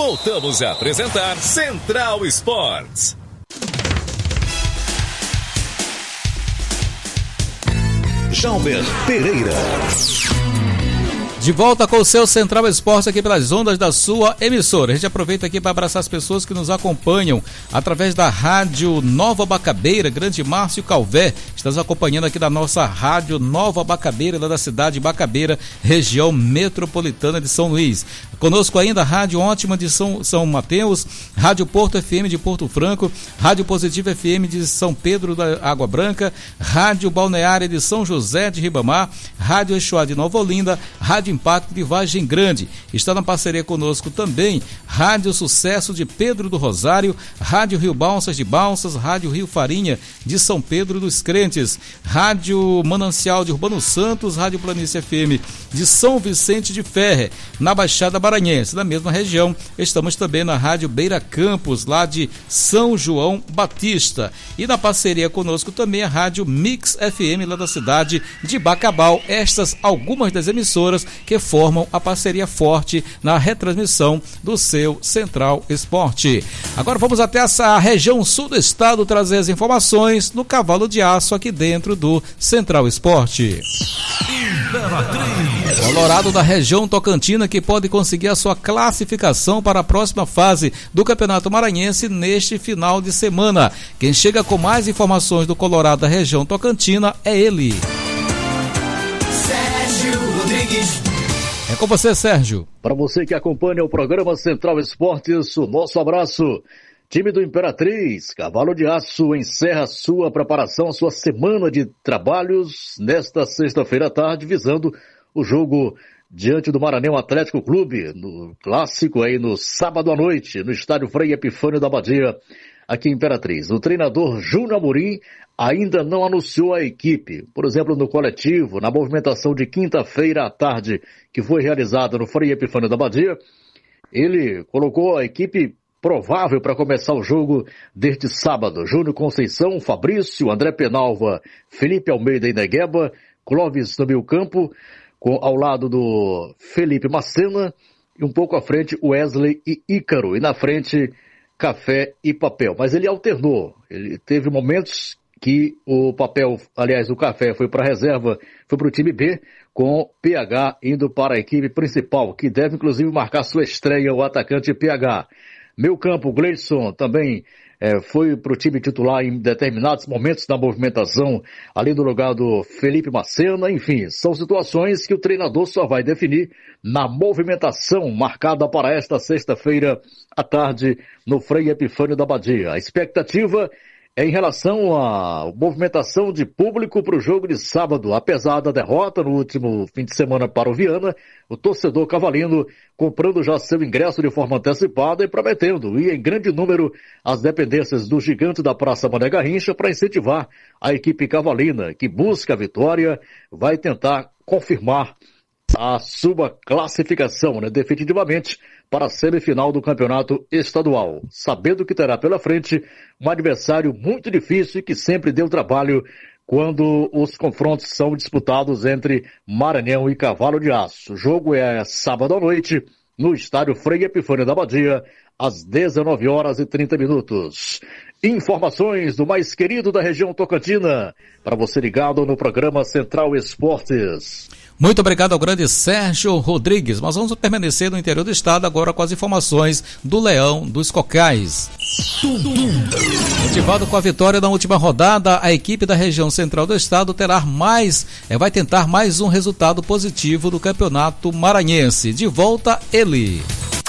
Voltamos a apresentar Central Esportes. Jalber Pereira. De volta com o seu Central Esporte aqui pelas ondas da sua emissora. A gente aproveita aqui para abraçar as pessoas que nos acompanham através da Rádio Nova Bacabeira, Grande Márcio Calvé. Está nos acompanhando aqui da nossa Rádio Nova Bacabeira, lá da cidade de Bacabeira, região metropolitana de São Luís. Conosco ainda a Rádio Ótima de São Mateus, Rádio Porto FM de Porto Franco, Rádio Positivo FM de São Pedro da Água Branca, Rádio Balneária de São José de Ribamar, Rádio Exuá de Nova Olinda, Rádio Impacto de Vargem Grande. Está na parceria conosco também Rádio Sucesso de Pedro do Rosário, Rádio Rio Balsas de Balsas, Rádio Rio Farinha de São Pedro dos Crentes, Rádio Manancial de Urbano Santos, Rádio Planície FM de São Vicente de Ferre, na Baixada Maranhense. Na mesma região, estamos também na Rádio Beira Campos, lá de São João Batista. E na parceria conosco também a Rádio Mix FM, lá da cidade de Bacabal. Estas algumas das emissoras que formam a parceria forte na retransmissão do seu Central Esporte. Agora vamos até essa região sul do estado trazer as informações no Cavalo de Aço aqui dentro do Central Esporte. Colorado da região Tocantina que pode conseguir a sua classificação para a próxima fase do Campeonato Maranhense neste final de semana. Quem chega com mais informações do Colorado da região Tocantina é ele. Sérgio Rodrigues. É com você, Sérgio. Para você que acompanha o programa Central Esportes, o nosso abraço. Time do Imperatriz, Cavalo de Aço, encerra sua preparação, sua semana de trabalhos nesta sexta-feira à tarde, visando o jogo diante do Maranhão Atlético Clube, no clássico aí no sábado à noite, no estádio Frei Epifânio da Badia, aqui em Imperatriz. O treinador Júnior Amorim ainda não anunciou a equipe. Por exemplo, no coletivo, na movimentação de quinta-feira à tarde, que foi realizada no Frei Epifânio da Badia, ele colocou a equipe provável para começar o jogo deste sábado. Júnior Conceição, Fabrício, André Penalva, Felipe Almeida e Negueba, Clóvis no meio campo, ao lado do Felipe Macena, e um pouco à frente Wesley e Ícaro, e na frente Café e Papel. Mas ele alternou, ele teve momentos que o Papel, aliás, o Café foi para a reserva, foi para o time B, com PH indo para a equipe principal, que deve inclusive marcar sua estreia, o atacante PH. Meio campo, Gleison também foi para o time titular em determinados momentos da movimentação, ali no lugar do Felipe Macena. Enfim, são situações que o treinador só vai definir na movimentação marcada para esta sexta-feira à tarde no Frei Epifânio da Badia. A expectativa é em relação à movimentação de público para o jogo de sábado. Apesar da derrota no último fim de semana para o Viana, o torcedor cavalino comprando já seu ingresso de forma antecipada e prometendo ir em grande número às dependências do gigante da Praça Mané Garrincha para incentivar a equipe cavalina, que busca a vitória, vai tentar confirmar a sua classificação, definitivamente, para a semifinal do campeonato estadual, sabendo que terá pela frente um adversário muito difícil e que sempre deu trabalho quando os confrontos são disputados entre Maranhão e Cavalo de Aço. O jogo é sábado à noite, no estádio Frei Epifânio da Badia, às 19h30. Informações do mais querido da região Tocantina, para você ligado no programa Central Esportes. Muito obrigado ao grande Sérgio Rodrigues. Mas vamos permanecer no interior do estado agora com as informações do Leão dos Cocais. Motivado com a vitória na última rodada, a equipe da região central do estado vai tentar mais um resultado positivo do Campeonato Maranhense. De volta, ele.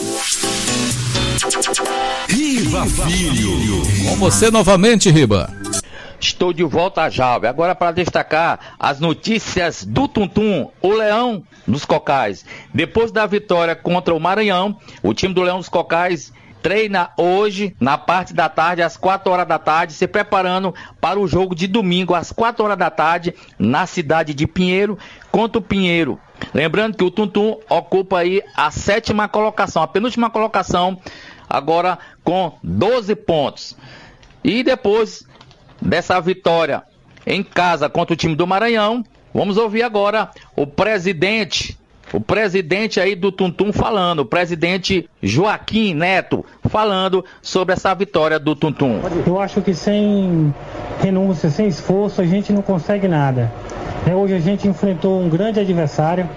Riba Filho. Com você novamente, Riba. Estou de volta já. Agora para destacar as notícias do Tuntum, o Leão dos Cocais. Depois da vitória contra o Maranhão, o time do Leão dos Cocais treina hoje, na parte da tarde, às 4 horas da tarde, se preparando para o jogo de domingo, às 4 horas da tarde, na cidade de Pinheiro, contra o Pinheiro. Lembrando que o Tuntum ocupa aí a 7ª colocação, a penúltima colocação, agora com 12 pontos. E depois dessa vitória em casa contra o time do Maranhão, vamos ouvir agora o presidente o presidente aí do Tuntum falando, o presidente Joaquim Neto falando sobre essa vitória do Tuntum. Eu acho que sem renúncia, sem esforço, a gente não consegue nada. Hoje a gente enfrentou um grande adversário,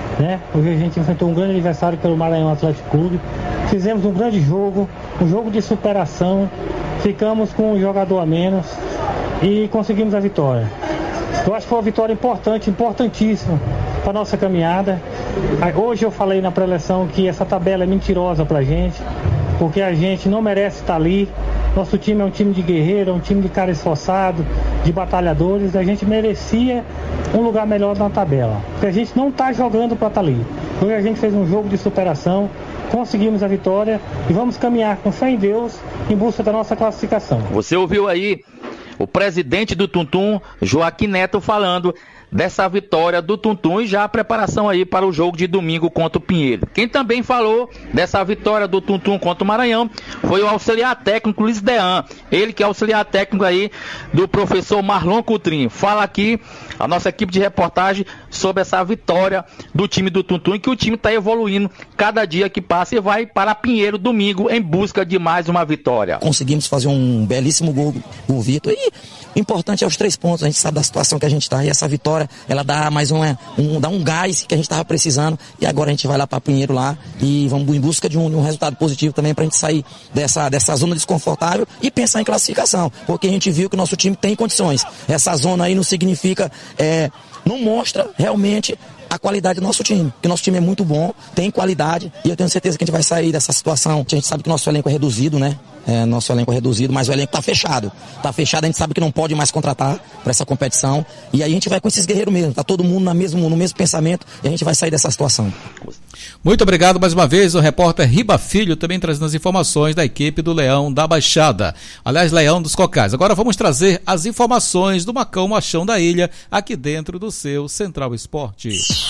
pelo Maranhão Atlético Clube. Fizemos um grande jogo, um jogo de superação, ficamos com um jogador a menos e conseguimos a vitória. Eu acho que foi uma vitória importantíssima para a nossa caminhada. Hoje eu falei na pré-eleção que essa tabela é mentirosa para a gente, porque a gente não merece estar ali. Nosso time é um time de guerreiro, é um time de cara esforçado, de batalhadores. A gente merecia um lugar melhor na tabela, porque a gente não está jogando para estar ali. Hoje a gente fez um jogo de superação, conseguimos a vitória e vamos caminhar com fé em Deus em busca da nossa classificação. Você ouviu aí o presidente do Tuntum, Joaquim Neto, falando dessa vitória do Tuntum e já a preparação aí para o jogo de domingo contra o Pinheiro. Quem também falou dessa vitória do Tuntum contra o Maranhão foi o auxiliar técnico Luiz Dean, ele que é auxiliar técnico aí do professor Marlon Coutrinho. Fala aqui a nossa equipe de reportagem sobre essa vitória do time do Tuntum e que o time está evoluindo cada dia que passa e vai para Pinheiro domingo em busca de mais uma vitória. Conseguimos fazer um belíssimo gol do Vitor e o importante é os 3 pontos. A gente sabe da situação que a gente está e essa vitória ela dá mais dá um gás que a gente estava precisando e agora a gente vai lá para Pinheiro lá e vamos em busca de um resultado positivo também para a gente sair dessa zona desconfortável e pensar em classificação, porque a gente viu que o nosso time tem condições. Essa zona aí não significa, não mostra realmente a qualidade do nosso time, porque o nosso time é muito bom, tem qualidade e eu tenho certeza que a gente vai sair dessa situação. A gente sabe que o nosso elenco é reduzido, né? Nosso elenco é reduzido, mas o elenco tá fechado, a gente sabe que não pode mais contratar para essa competição e aí a gente vai com esses guerreiros mesmo, tá todo mundo no mesmo pensamento e a gente vai sair dessa situação. Muito obrigado mais uma vez, o repórter Riba Filho também trazendo as informações da equipe do Leão da Baixada, aliás, Leão dos Cocais. Agora vamos trazer as informações do Macão Machão da Ilha, aqui dentro do seu Central Esporte.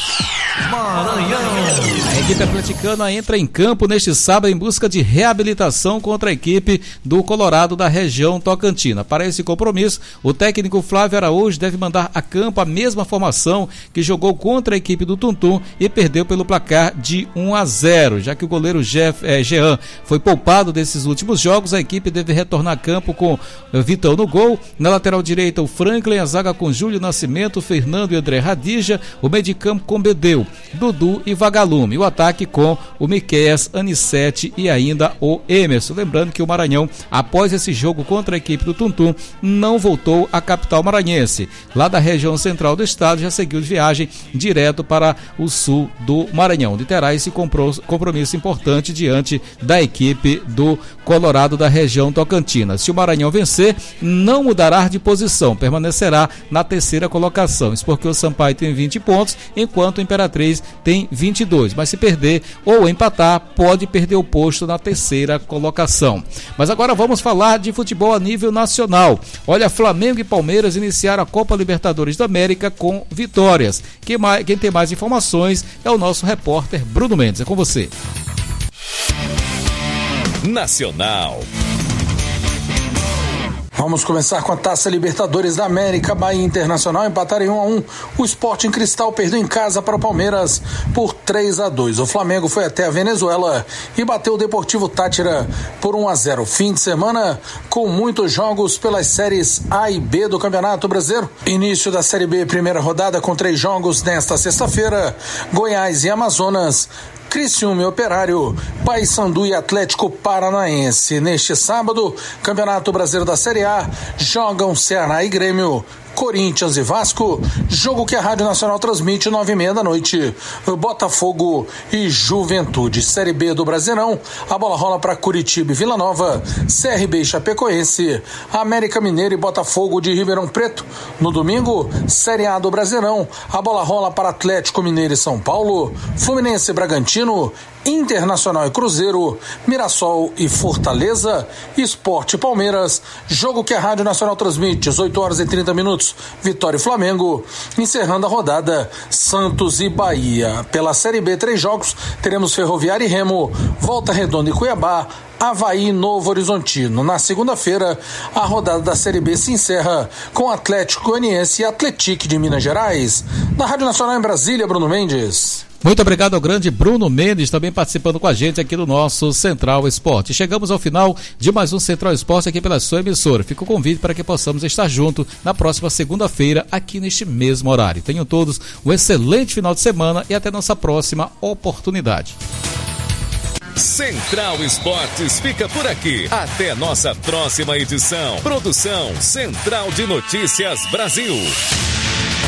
Maranhão. A equipe atleticana entra em campo neste sábado em busca de reabilitação contra a equipe do Colorado da região Tocantina. Para esse compromisso, o técnico Flávio Araújo deve mandar a campo a mesma formação que jogou contra a equipe do Tuntum e perdeu pelo placar de 1-0. Já que o goleiro Jean foi poupado desses últimos jogos, a equipe deve retornar a campo com Vitão no gol. Na lateral direita, o Franklin, a zaga com Júlio Nascimento, Fernando e André Radija, o meio de campo com Bedeu, Dudu e Vagalume, o ataque com o Miqueias, Anissete e ainda o Emerson. Lembrando que o Maranhão, após esse jogo contra a equipe do Tuntum, não voltou à capital maranhense. Lá da região central do estado, já seguiu de viagem direto para o sul do Maranhão, onde terá esse compromisso importante diante da equipe do Colorado da região Tocantina. Se o Maranhão vencer, não mudará de posição, permanecerá na terceira colocação. Isso porque o Sampaio tem 20 pontos, enquanto o Imperatriz tem 22, mas se perder ou empatar, pode perder o posto na terceira colocação. Mas agora vamos falar de futebol a nível nacional. Olha, Flamengo e Palmeiras iniciaram a Copa Libertadores da América com vitórias. Quem tem mais informações é o nosso repórter Bruno Mendes. É com você. Nacional. Vamos começar com a Taça Libertadores da América. Bahia e Internacional empataram em 1-1. O Sporting Cristal perdeu em casa para o Palmeiras por 3-2. O Flamengo foi até a Venezuela e bateu o Deportivo Táchira por 1-0. Fim de semana com muitos jogos pelas séries A e B do Campeonato Brasileiro. Início da Série B, primeira rodada com 3 jogos nesta sexta-feira. Goiás e Amazonas, Criciúma e Operário, Paysandu e Atlético Paranaense. Neste sábado, Campeonato Brasileiro da Série A, jogam Ceará e Grêmio, Corinthians e Vasco, jogo que a Rádio Nacional transmite 9h30 da noite. Botafogo e Juventude. Série B do Brasileirão, a bola rola para Curitiba e Vila Nova, CRB e Chapecoense, América Mineiro e Botafogo de Ribeirão Preto. No domingo, Série A do Brasileirão, a bola rola para Atlético Mineiro e São Paulo, Fluminense e Bragantino, Internacional e Cruzeiro, Mirassol e Fortaleza, Sport e Palmeiras, jogo que a Rádio Nacional transmite, 18h30, Vitória e Flamengo, encerrando a rodada, Santos e Bahia. Pela Série B, 3 jogos, teremos Ferroviária e Remo, Volta Redonda e Cuiabá, Avaí e Novo Horizontino. Na segunda-feira, a rodada da Série B se encerra com Atlético Goianiense e Atlético de Minas Gerais. Na Rádio Nacional em Brasília, Bruno Mendes. Muito obrigado ao grande Bruno Mendes, também participando com a gente aqui do nosso Central Esporte. Chegamos ao final de mais um Central Esporte aqui pela sua emissora. Fica o convite para que possamos estar juntos na próxima segunda-feira, aqui neste mesmo horário. Tenham todos um excelente final de semana e até nossa próxima oportunidade. Central Esportes fica por aqui. Até nossa próxima edição. Produção Central de Notícias Brasil.